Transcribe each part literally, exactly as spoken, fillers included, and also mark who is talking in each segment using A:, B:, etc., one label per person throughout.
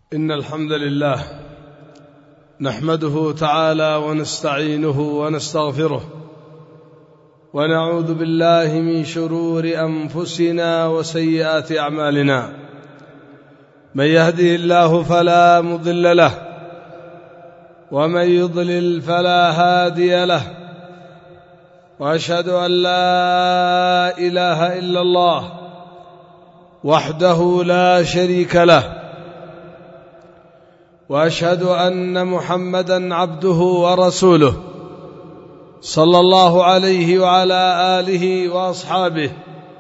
A: إن الحمد لله نحمده تعالى ونستعينه ونستغفره ونعوذ بالله من شرور أنفسنا وسيئات أعمالنا. من يهده الله فلا مضل له ومن يضلل فلا هادي له، وأشهد أن لا إله إلا الله وحده لا شريك له، وأشهد أن محمدًا عبده ورسوله صلى الله عليه وعلى آله وأصحابه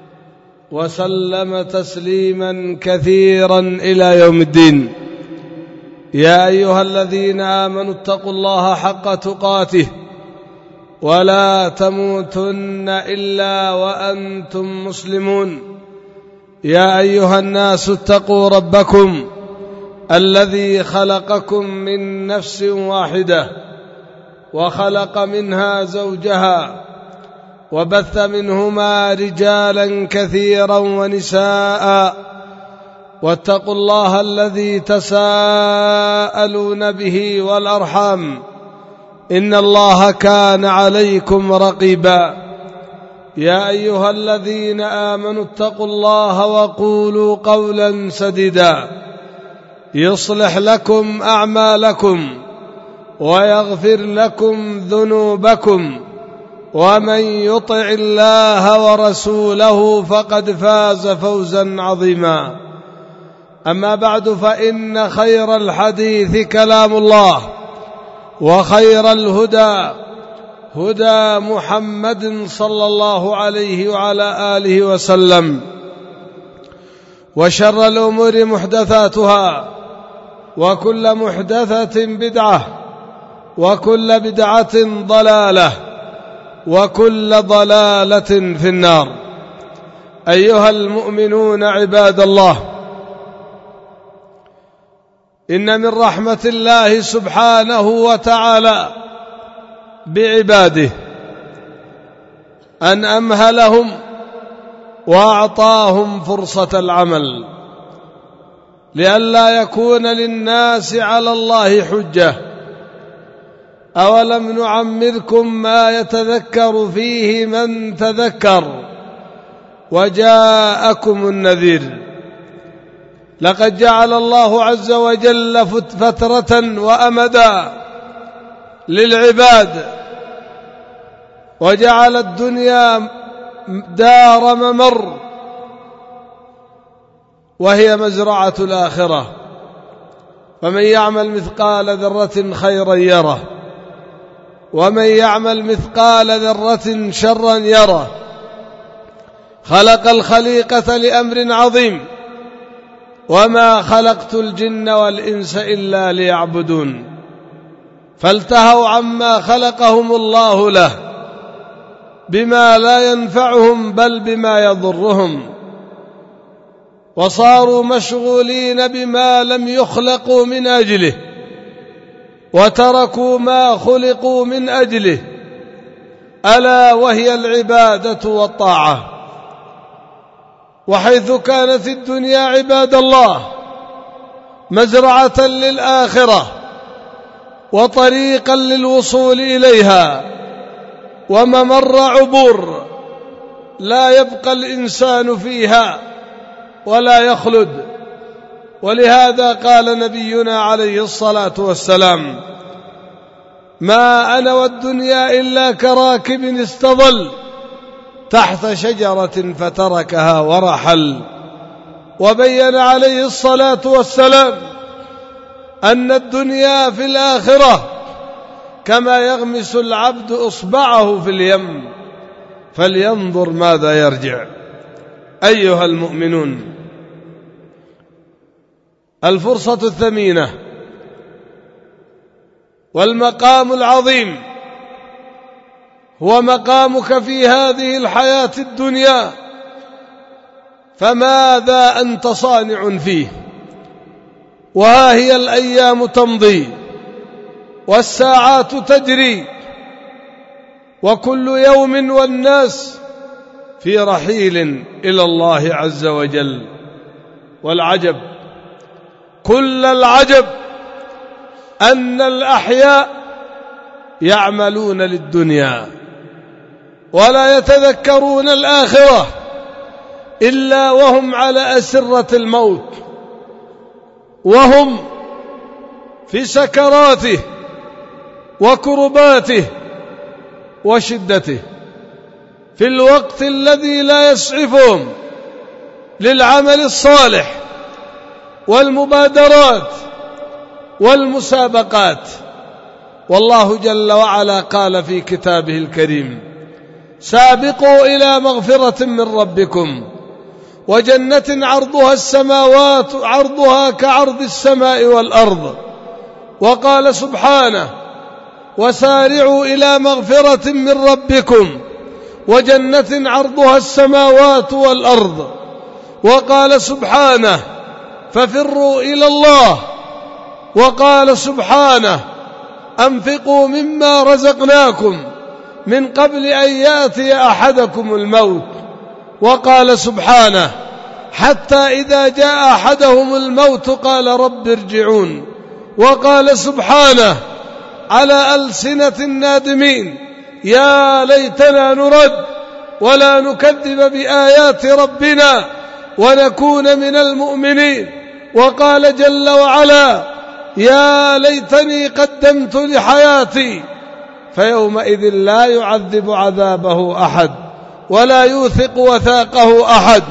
A: وسلم تسليمًا كثيرًا إلى يوم الدين. يا أيها الذين آمنوا اتقوا الله حق تقاته ولا تموتن إلا وأنتم مسلمون. يا أيها الناس اتقوا ربكم الذي خلقكم من نفس واحدة وخلق منها زوجها وبث منهما رجالا كثيرا ونساء، واتقوا الله الذي تساءلون به والأرحام إن الله كان عليكم رقيبا. يا أيها الذين آمنوا اتقوا الله وقولوا قولا سديدا يصلح لكم أعمالكم ويغفر لكم ذنوبكم، ومن يطع الله ورسوله فقد فاز فوزا عظيما. أما بعد، فإن خير الحديث كلام الله، وخير الهدى هدى محمد صلى الله عليه وعلى آله وسلم، وشر الأمور محدثاتها، وكل محدثة بدعة، وكل بدعة ضلالة، وكل ضلالة في النار. أيها المؤمنون عباد الله، إن من رحمة الله سبحانه وتعالى بعباده أن أمهلهم وأعطاهم فرصة العمل، لئلا يكون للناس على الله حجة. أولم نعمركم ما يتذكر فيه من تذكر وجاءكم النذير. لقد جعل الله عز وجل فترة وأمدا للعباد، وجعل الدنيا دار ممر، وهي مزرعة الآخرة. فمن يعمل مثقال ذرة خيرا يره، ومن يعمل مثقال ذرة شرا يره. خلق الخليقة لأمر عظيم، وما خلقت الجن والإنس إلا ليعبدون. فالتهوا عما خلقهم الله له بما لا ينفعهم بل بما يضرهم، وصاروا مشغولين بما لم يخلقوا من أجله، وتركوا ما خلقوا من أجله، ألا وهي العبادة والطاعة. وحيث كانت الدنيا عباد الله مزرعة للآخرة وطريقا للوصول إليها وممر عبور لا يبقى الإنسان فيها ولا يخلد. ولهذا قال نبينا عليه الصلاة والسلام: ما أنا والدنيا إلا كراكب استظل تحت شجرة فتركها ورحل. وبين عليه الصلاة والسلام أن الدنيا في الآخرة كما يغمس العبد إصبعه في اليم، فلينظر ماذا يرجع. أيها المؤمنون، الفرصة الثمينة والمقام العظيم هو مقامك في هذه الحياة الدنيا، فماذا أنت صانع فيه؟ وها هي الأيام تمضي والساعات تجري، وكل يوم والناس في رحيل إلى الله عز وجل. والعجب كل العجب أن الأحياء يعملون للدنيا ولا يتذكرون الآخرة إلا وهم على أسرة الموت، وهم في سكراته وكرباته وشدته، في الوقت الذي لا يسعفهم للعمل الصالح والمبادرات والمسابقات. والله جل وعلا قال في كتابه الكريم: سابقوا إلى مغفرة من ربكم وجنة عرضها السماوات عرضها كعرض السماء والأرض. وقال سبحانه: وسارعوا إلى مغفرة من ربكم وجنة عرضها السماوات والأرض. وقال سبحانه: ففروا إلى الله. وقال سبحانه: أنفقوا مما رزقناكم من قبل أن يأتي أحدكم الموت. وقال سبحانه: حتى إذا جاء أحدهم الموت قال رب ارجعون. وقال سبحانه على ألسنة النادمين: يا ليتنا نرد ولا نكذب بآيات ربنا ونكون من المؤمنين. وقال جل وعلا: يا ليتني قدمت لحياتي. فيومئذ لا يعذب عذابه أحد ولا يوثق وثاقه أحد.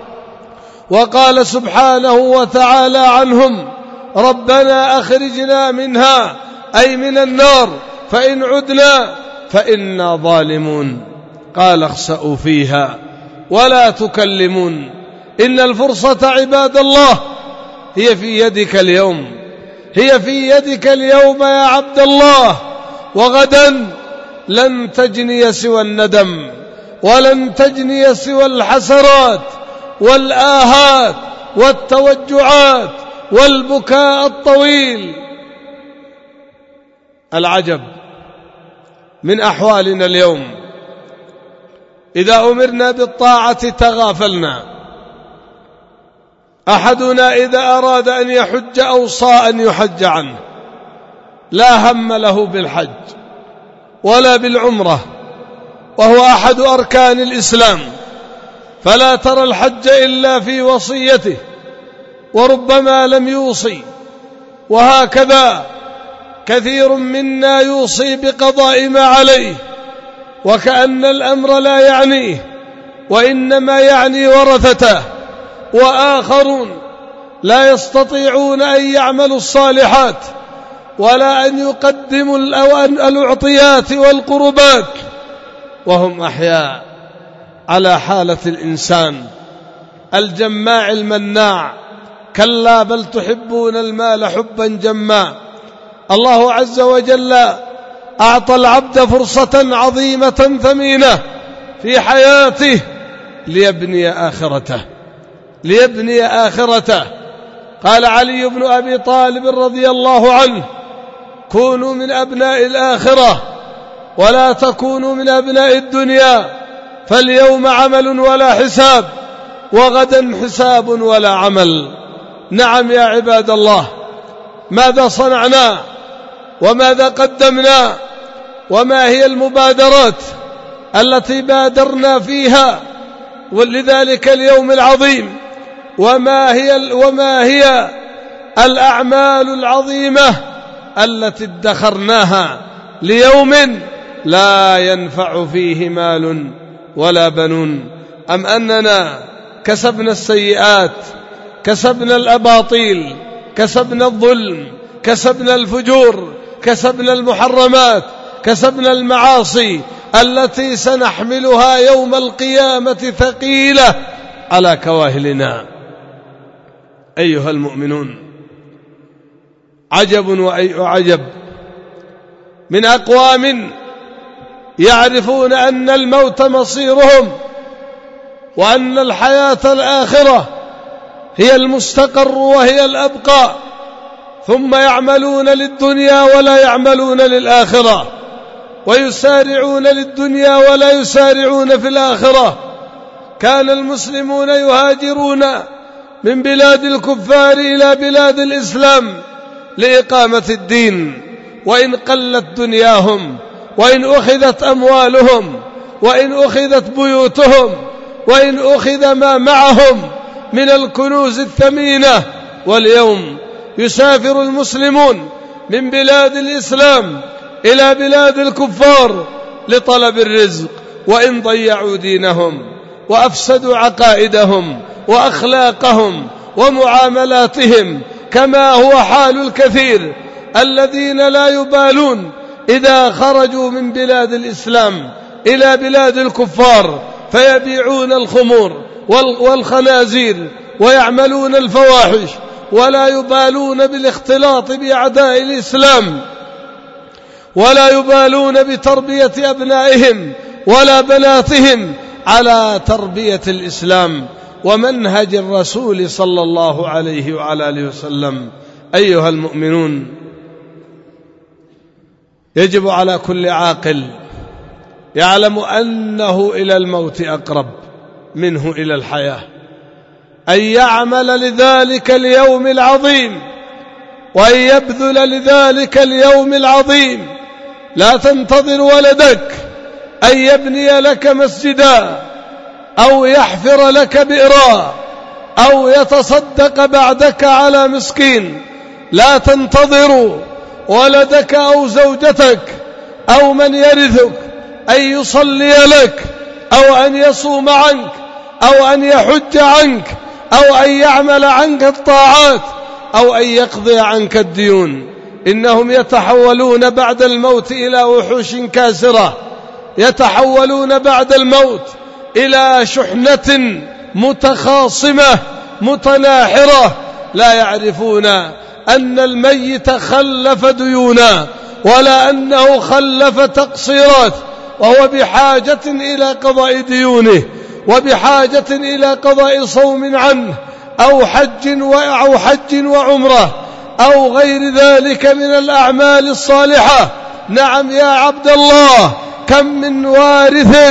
A: وقال سبحانه وتعالى عنهم: ربنا أخرجنا منها، أي من النار، فإن عدنا فإنا ظالمون. قال: اخسأوا فيها ولا تكلمون. إن الفرصة عباد الله هي في يدك اليوم، هي في يدك اليوم يا عبد الله، وغدا لن تجني سوى الندم، ولن تجني سوى الحسرات والآهات والتوجعات والبكاء الطويل. العجب من أحوالنا اليوم، إذا أمرنا بالطاعة تغافلنا. أحدنا إذا أراد أن يحج أوصى أن يحج عنه، لا هم له بالحج ولا بالعمرة، وهو أحد أركان الإسلام، فلا ترى الحج إلا في وصيته، وربما لم يوصي. وهكذا كثير منا يوصي بقضاء ما عليه وكأن الأمر لا يعنيه، وإنما يعني ورثته. وآخرون لا يستطيعون أن يعملوا الصالحات ولا أن يقدموا الأعطيات والقربات، وهم أحياء على حالة الإنسان الجماع المناع. كلا بل تحبون المال حبا جما. الله عز وجل أعطى العبد فرصة عظيمة ثمينة في حياته ليبني آخرته، ليبني آخرته. قال علي بن أبي طالب رضي الله عنه: كونوا من أبناء الآخرة ولا تكونوا من أبناء الدنيا، فاليوم عمل ولا حساب، وغدا حساب ولا عمل. نعم يا عباد الله، ماذا صنعنا وماذا قدمنا، وما هي المبادرات التي بادرنا فيها ولذلك اليوم العظيم، وما هي, وما هي الأعمال العظيمة التي ادخرناها ليوم لا ينفع فيه مال ولا بنون؟ أم أننا كسبنا السيئات، كسبنا الأباطيل، كسبنا الظلم، كسبنا الفجور، كسبنا المحرمات، كسبنا المعاصي التي سنحملها يوم القيامة ثقيلة على كواهلنا. أيها المؤمنون، عجب وعجب من أقوام يعرفون أن الموت مصيرهم، وأن الحياة الآخرة هي المستقر وهي الأبقى، ثم يعملون للدنيا ولا يعملون للآخرة، ويسارعون للدنيا ولا يسارعون في الآخرة. كان المسلمون يهاجرون من بلاد الكفار إلى بلاد الإسلام لإقامة الدين، وإن قلت دنياهم، وإن أخذت أموالهم، وإن أخذت بيوتهم، وإن أخذ ما معهم من الكنوز الثمينة. واليوم يسافر المسلمون من بلاد الإسلام إلى بلاد الكفار لطلب الرزق، وإن ضيعوا دينهم وأفسدوا عقائدهم وأخلاقهم ومعاملاتهم، كما هو حال الكثير الذين لا يبالون إذا خرجوا من بلاد الإسلام إلى بلاد الكفار فيبيعون الخمور والخنازير ويعملون الفواحش، ولا يبالون بالاختلاط بأعداء الإسلام، ولا يبالون بتربية أبنائهم ولا بناتهم على تربية الإسلام ومنهج الرسول صلى الله عليه وعلى آله وسلم. أيها المؤمنون، يجب على كل عاقل يعلم أنه إلى الموت أقرب منه إلى الحياة أن يعمل لذلك اليوم العظيم، وأن يبذل لذلك اليوم العظيم. لا تنتظر ولدك أن يبني لك مسجدا أو يحفر لك بئرا أو يتصدق بعدك على مسكين. لا تنتظر ولدك أو زوجتك أو من يرثك أن يصلي لك أو أن يصوم عنك أو أن يحج عنك أو أن يعمل عنك الطاعات أو أن يقضي عنك الديون. إنهم يتحولون بعد الموت إلى وحوش كاسرة، يتحولون بعد الموت إلى شحنة متخاصمة متناحرة، لا يعرفون أن الميت خلف ديونا ولا أنه خلف تقصيرات، وهو بحاجة إلى قضاء ديونه، وبحاجة إلى قضاء صوم عنه أو حج أو حج وعمرة أو غير ذلك من الأعمال الصالحة. نعم يا عبد الله، كم من وارث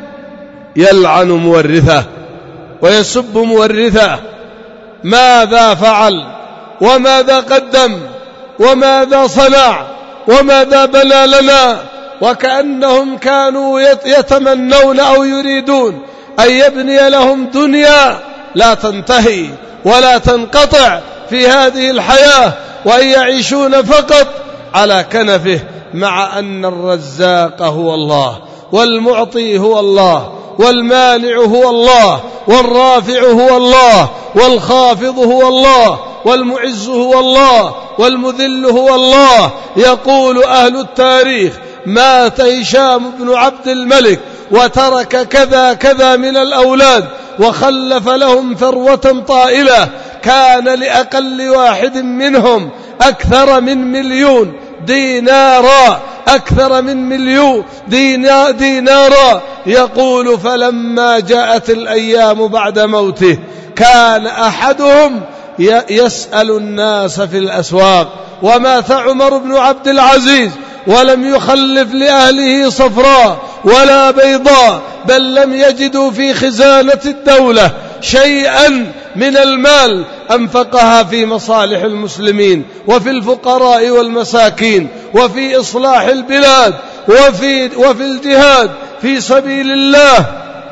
A: يلعن مورثه ويسب مورثه، ماذا فعل وماذا قدم وماذا صنع وماذا بنى لنا، وكأنهم كانوا يتمنون أو يريدون أن يبني لهم دنيا لا تنتهي ولا تنقطع في هذه الحياة، وأن يعيشون فقط على كنفه، مع أن الرزاق هو الله، والمعطي هو الله، والمانع هو الله، والرافع هو الله، والخافض هو الله، والمعز هو الله، والمذل هو الله. يقول أهل التاريخ: مات هشام بن عبد الملك وترك كذا كذا من الأولاد، وخلف لهم ثروة طائلة، كان لأقل واحد منهم أكثر من مليون دينارا، أكثر من مليون دينارا. يقول: فلما جاءت الأيام بعد موته كان أحدهم يسأل الناس في الأسواق. ومات عمر بن عبد العزيز ولم يخلف لأهله صفراء ولا بيضاء، بل لم يجدوا في خزانة الدولة شيئا من المال أنفقها في مصالح المسلمين وفي الفقراء والمساكين وفي إصلاح البلاد وفي, وفي الجهاد في سبيل الله.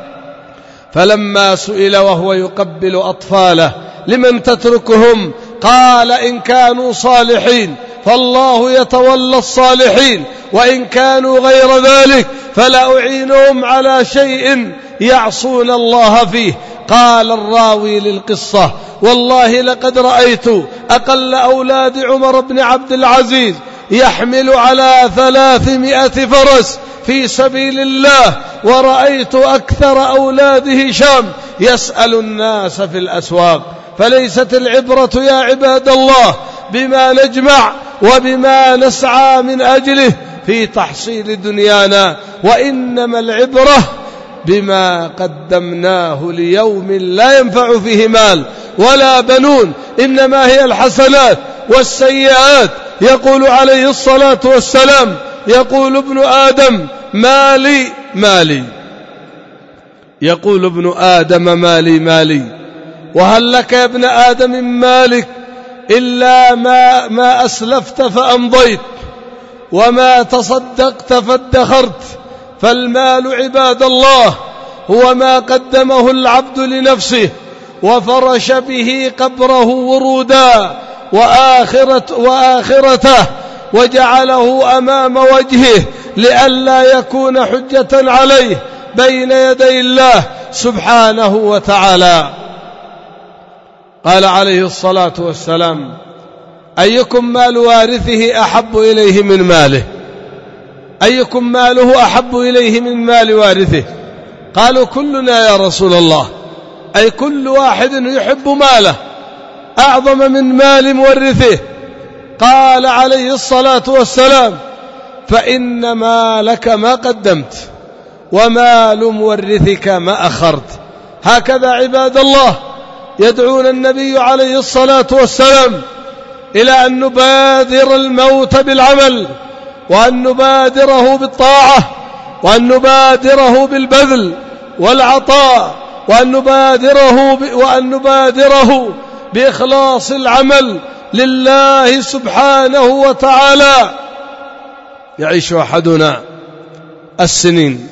A: فلما سئل وهو يقبل أطفاله: لمن تتركهم؟ قال: إن كانوا صالحين فالله يتولى الصالحين، وإن كانوا غير ذلك فلا أعينهم على شيء يعصون الله فيه. قال الراوي للقصة: والله لقد رأيت أقل أولاد عمر بن عبد العزيز يحمل على ثلاثمائة فرس في سبيل الله، ورأيت أكثر أولاد هشام يسأل الناس في الأسواق. فليست العبرة يا عباد الله بما نجمع وبما نسعى من أجله في تحصيل دنيانا، وإنما العبرة بما قدمناه ليوم لا ينفع فيه مال ولا بنون، إنما هي الحسنات والسيئات. يقول عليه الصلاة والسلام: يقول ابن آدم مالي مالي، يقول ابن آدم مالي مالي، وهل لك يا ابن آدم من مالك إلا ما, ما أسلفت فأمضيت وما تصدقت فادخرت. فالمال عباد الله هو ما قدمه العبد لنفسه وفرش به قبره ورودا وآخرة وآخرته وجعله أمام وجهه لئلا يكون حجة عليه بين يدي الله سبحانه وتعالى. قال عليه الصلاة والسلام: أيكم مال وارثه أحب إليه من ماله؟ أيكم ماله أحب إليه من مال وارثه؟ قالوا: كلنا يا رسول الله، أي كل واحد يحب ماله أعظم من مال مورثه. قال عليه الصلاة والسلام: فإن مالك ما قدمت ومال مورثك ما أخرت. هكذا عباد الله يدعون النبي عليه الصلاة والسلام إلى أن نبادر الموت بالعمل، وأن نبادره بالطاعة، وأن نبادره بالبذل والعطاء، وأن نبادره, ب... وأن نبادره بإخلاص العمل لله سبحانه وتعالى. يعيش أحدنا السنين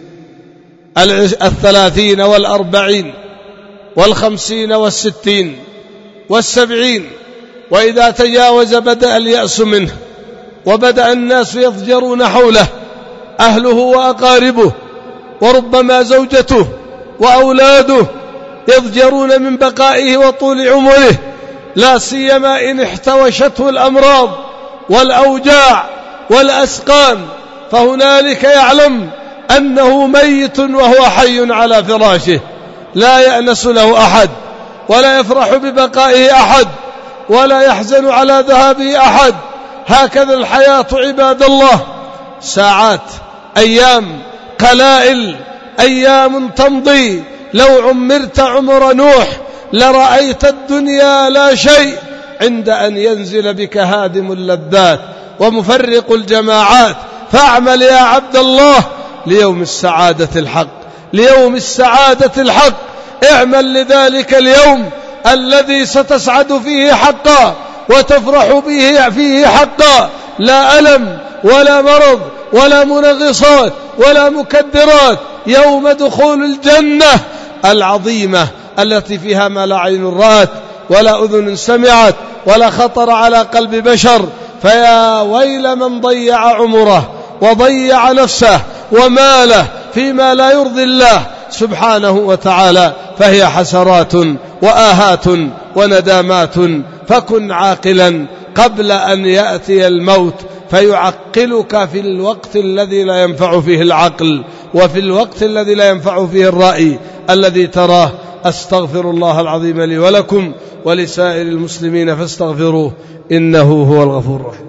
A: الثلاثين والأربعين والخمسين والستين والسبعين، وإذا تجاوز بدأ اليأس منه، وبدأ الناس يضجرون حوله، أهله وأقاربه، وربما زوجته وأولاده يضجرون من بقائه وطول عمره، لا سيما إن احتوشته الأمراض والأوجاع والأسقام، فهنالك يعلم أنه ميت وهو حي على فراشه، لا يأنس له أحد، ولا يفرح ببقائه أحد، ولا يحزن على ذهابه أحد. هكذا الحياة عباد الله، ساعات، أيام، قلائل، أيام تمضي. لو عمرت عمر نوح لرأيت الدنيا لا شيء عند أن ينزل بك هادم اللذات ومفرق الجماعات. فاعمل يا عبد الله ليوم السعادة الحق، ليوم السعادة الحق. اعمل لذلك اليوم الذي ستسعد فيه حقا وتفرح به فيه حقا، لا ألم ولا مرض ولا منغصات ولا مكدرات. يوم دخول الجنة العظيمة التي فيها ما لا عين رأت ولا أذن سمعت ولا خطر على قلب بشر. فيا ويل من ضيع عمره وضيع نفسه وماله فيما لا يرضي الله سبحانه وتعالى، فهي حسرات وآهات وندامات. فكن عاقلا قبل أن يأتي الموت فيعقلك في الوقت الذي لا ينفع فيه العقل، وفي الوقت الذي لا ينفع فيه الرأي الذي تراه. أستغفر الله العظيم لي ولكم ولسائر المسلمين فاستغفروه إنه هو الغفور الرحيم.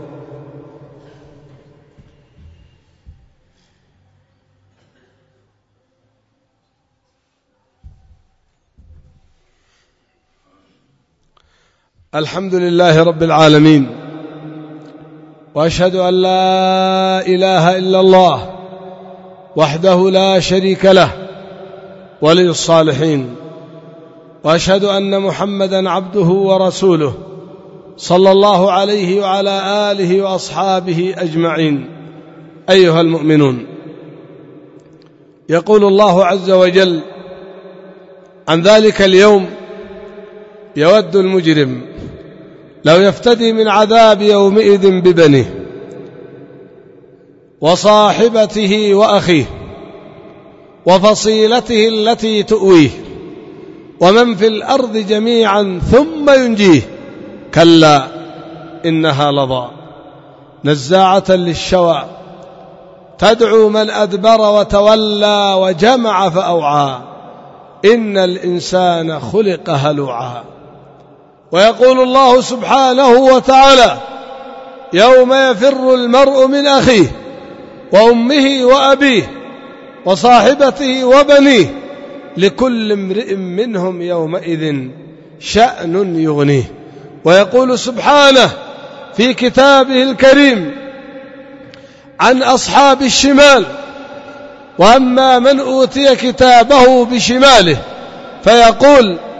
A: الحمد لله رب العالمين، وأشهد أن لا إله إلا الله وحده لا شريك له ولي الصالحين، وأشهد أن محمدا عبده ورسوله صلى الله عليه وعلى آله وأصحابه أجمعين. أيها المؤمنون، يقول الله عز وجل عن ذلك اليوم: يود المجرم لو يفتدي من عذاب يومئذ ببنيه وصاحبته وأخيه وفصيلته التي تؤويه ومن في الأرض جميعا ثم ينجيه، كلا إنها لظى نزاعة للشوى تدعو من أدبر وتولى وجمع فأوعى إن الإنسان خلق هلوعا. ويقول الله سبحانه وتعالى: يوم يفر المرء من أخيه وأمه وأبيه وصاحبته وبنيه لكل امرئ منهم يومئذ شأن يغنيه. ويقول سبحانه في كتابه الكريم عن أصحاب الشمال: وأما من أوتي كتابه بشماله فيقول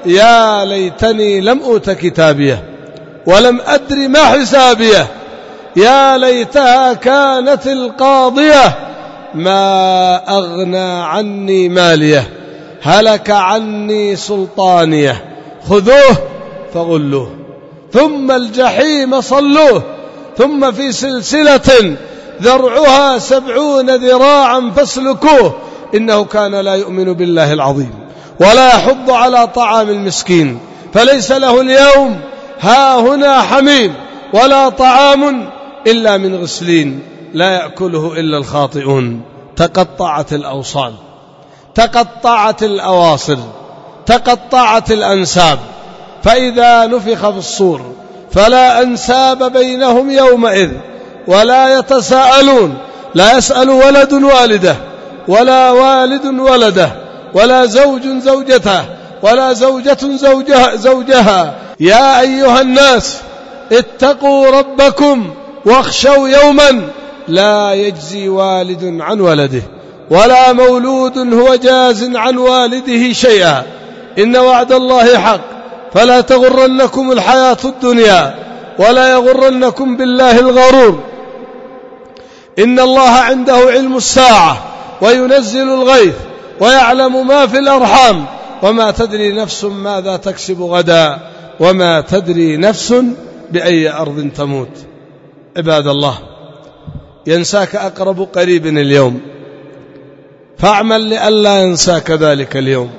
A: يا ليتني لم أوت كتابيه ولم أدر ما حسابيه يا ليتها كانت القاضية ما أغنى عني ماليه هلك عني سلطانيه خذوه فغلوه ثم الجحيم صلوه ثم في سلسلة ذرعها سبعون ذراعا فاسلكوه إنه كان لا يؤمن بالله العظيم ولا يحض على طعام المسكين فليس له اليوم ها هنا حميم ولا طعام إلا من غسلين لا يأكله إلا الخاطئون. تقطعت الأوصال تقطعت الأواصر تقطعت الأنساب فإذا نفخ في الصور فلا أنساب بينهم يومئذ ولا يتساءلون لا يسأل ولد والده ولا والد ولده ولا زوج زوجته ولا زوجة زوجها, زوجها يا أيها الناس اتقوا ربكم واخشوا يوما لا يجزي والد عن ولده ولا مولود هو جاز عن والده شيئا إن وعد الله حق فلا تغرنكم الحياة الدنيا ولا يغرنكم بالله الغرور إن الله عنده علم الساعة وينزل الغيث ويعلم ما في الأرحام وما تدري نفس ماذا تكسب غدا وما تدري نفس بأي أرض تموت. عباد الله ينساك أقرب قريب اليوم فاعمل لئلا ينساك ذلك اليوم.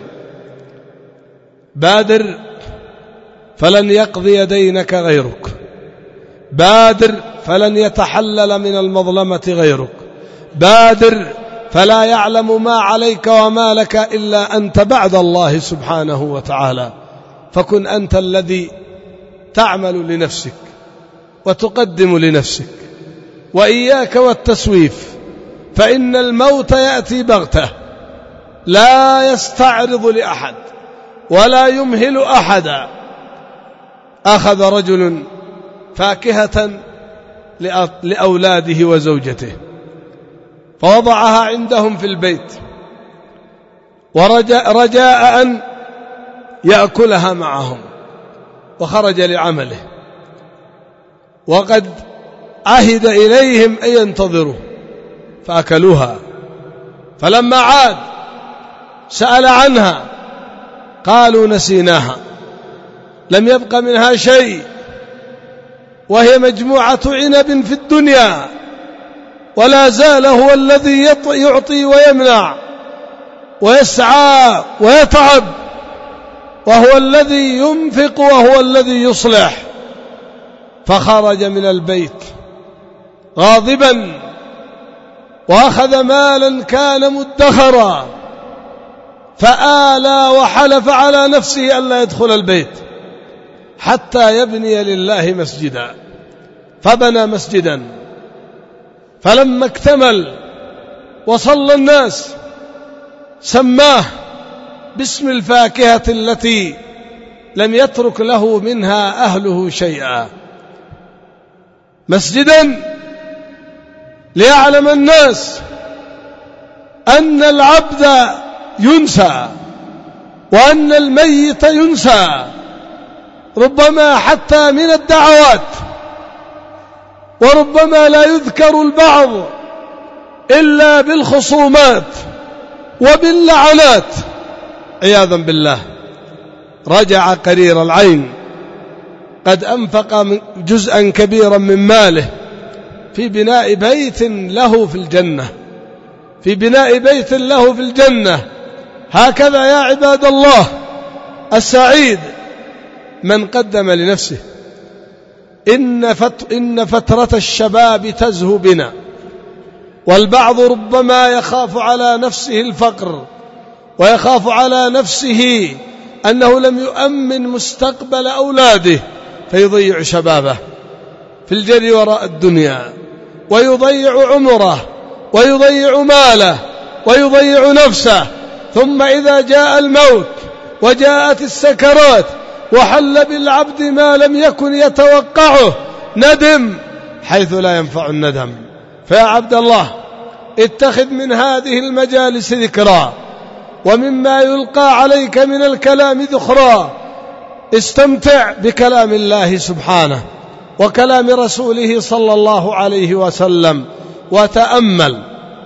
A: بادر فلن يقضي دينك غيرك بادر فلن يتحلل من المظلمة غيرك بادر فلا يعلم ما عليك وما لك إلا أنت بعد الله سبحانه وتعالى فكن أنت الذي تعمل لنفسك وتقدم لنفسك وإياك والتسويف فإن الموت يأتي بغتة لا يستعرض لأحد ولا يمهل أحدا. أخذ رجل فاكهة لأولاده وزوجته فوضعها عندهم في البيت ورجاء رجاء أن يأكلها معهم وخرج لعمله وقد عهد إليهم أن ينتظروا فأكلوها فلما عاد سأل عنها قالوا نسيناها لم يبق منها شيء وهي مجموعة عنب في الدنيا ولا زال هو الذي يعطي ويمنع ويسعى ويتعب وهو الذي ينفق وهو الذي يصلح. فخرج من البيت غاضبا وأخذ مالا كان مدخرا فآلى وحلف على نفسه ألا يدخل البيت حتى يبني لله مسجدا فبنى مسجدا فلما اكتمل وصلى الناس سماه باسم الفاكهة التي لم يترك له منها أهله شيئا مسجدا ليعلم الناس أن العبد ينسى وأن الميت ينسى ربما حتى من الدعوات وربما لا يذكر البعض إلا بالخصومات وباللعنات عياذا بالله. رجع قرير العين قد أنفق جزءا كبيرا من ماله في بناء بيت له في الجنة في بناء بيت له في الجنة. هكذا يا عباد الله السعيد من قدم لنفسه. إن, فت إن فترة الشباب تزهو بنا والبعض ربما يخاف على نفسه الفقر ويخاف على نفسه أنه لم يؤمن مستقبل أولاده فيضيع شبابه في الجري وراء الدنيا ويضيع عمره ويضيع ماله ويضيع نفسه ثم إذا جاء الموت وجاءت السكرات وحل بالعبد ما لم يكن يتوقعه ندم حيث لا ينفع الندم. فيا عبد الله اتخذ من هذه المجالس ذكرى ومما يلقى عليك من الكلام ذخرا. استمتع بكلام الله سبحانه وكلام رسوله صلى الله عليه وسلم وتأمل،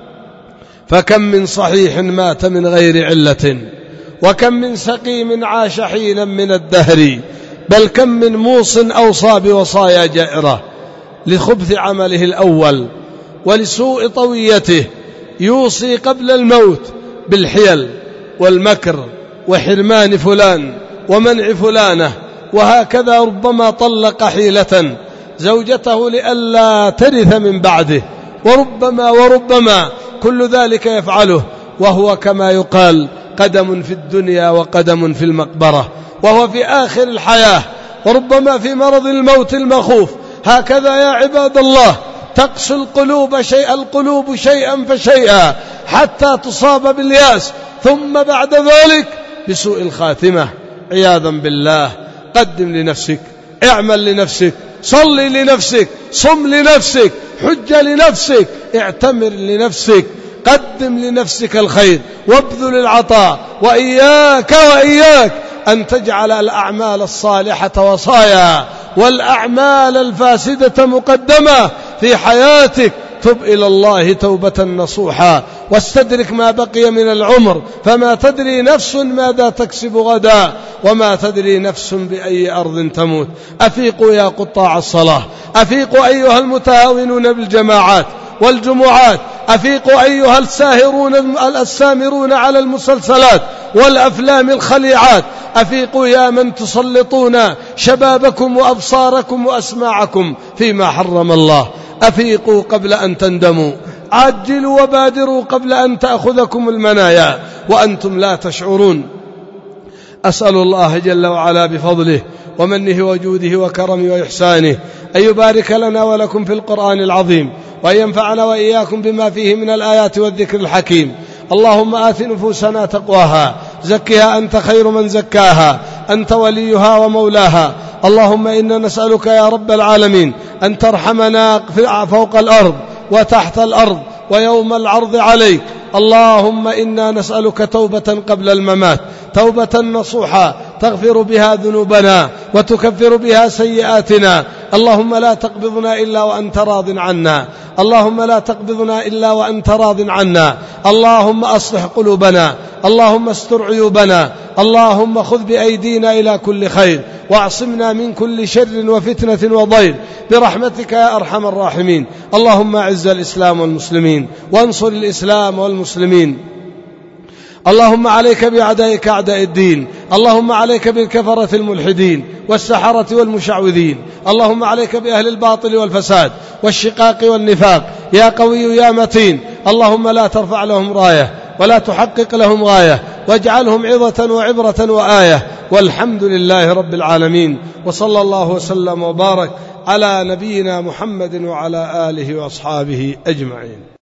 A: فكم من صحيح مات من غير علة، وكم من سقيم عاش حينا من الدهر، بل كم من موص أوصى بوصايا جائرة لخبث عمله الأول ولسوء طويته، يوصي قبل الموت بالحيل والمكر وحرمان فلان ومنع فلانة، وهكذا ربما طلق حيلة زوجته لئلا ترث من بعده، وربما وربما كل ذلك يفعله وهو كما يقال قدم في الدنيا وقدم في المقبرة، وهو في آخر الحياة وربما في مرض الموت المخوف. هكذا يا عباد الله تقسو القلوب شيئا القلوب شيئا فشيئا حتى تصاب بالياس، ثم بعد ذلك بسوء الخاتمة عياذا بالله. قدم لنفسك، اعمل لنفسك، صلي لنفسك، صم لنفسك، حج لنفسك، اعتمر لنفسك، قدم لنفسك الخير وابذل العطاء. وإياك وإياك أن تجعل الأعمال الصالحة وصايا والأعمال الفاسدة مقدمة في حياتك. تب إلى الله توبة نصوحا واستدرك ما بقي من العمر، فما تدري نفس ماذا تكسب غدا، وما تدري نفس بأي أرض تموت. أفيقوا يا قطاع الصلاة، أفيقوا أيها المتهاونون بالجماعات والجمعات، أفيقوا أيها الساهرون السامرون على المسلسلات والأفلام الخليعات، أفيقوا يا من تسلطون شبابكم وأبصاركم وأسماعكم فيما حرم الله. أفيقوا قبل أن تندموا، عجلوا وبادروا قبل أن تأخذكم المنايا وأنتم لا تشعرون. أسأل الله جل وعلا بفضله ومنه وجوده وكرمه وإحسانه أن يبارك لنا ولكم في القرآن العظيم، وأن ينفعنا وإياكم بما فيه من الآيات والذكر الحكيم. اللهم آت نفوسنا تقواها، زكها أنت خير من زكاها، أنت وليها ومولاها. اللهم إنا نسألك يا رب العالمين أن ترحمنا فوق الأرض وتحت الأرض ويوم العرض عليك. اللهم إنا نسألك توبة قبل الممات، توبة نصوحا تغفر بها ذنوبنا وتكفر بها سيئاتنا. اللهم لا تقبضنا إلا وأنت راض عنا، اللهم لا تقبضنا إلا وأنت راض عنا. اللهم أصلح قلوبنا، اللهم استر عيوبنا، اللهم خذ بأيدينا إلى كل خير، واعصمنا من كل شر وفتنة وضير برحمتك يا أرحم الراحمين. اللهم أعز الإسلام والمسلمين وانصر الإسلام والمسلمين. اللهم عليك بأعدائك أعداء الدين، اللهم عليك بالكفرة الملحدين والسحرة والمشعوذين، اللهم عليك بأهل الباطل والفساد والشقاق والنفاق يا قوي يا متين. اللهم لا ترفع لهم راية ولا تحقق لهم غاية، واجعلهم عظة وعبرة وآية. والحمد لله رب العالمين، وصلى الله وسلم وبارك على نبينا محمد وعلى آله وأصحابه أجمعين.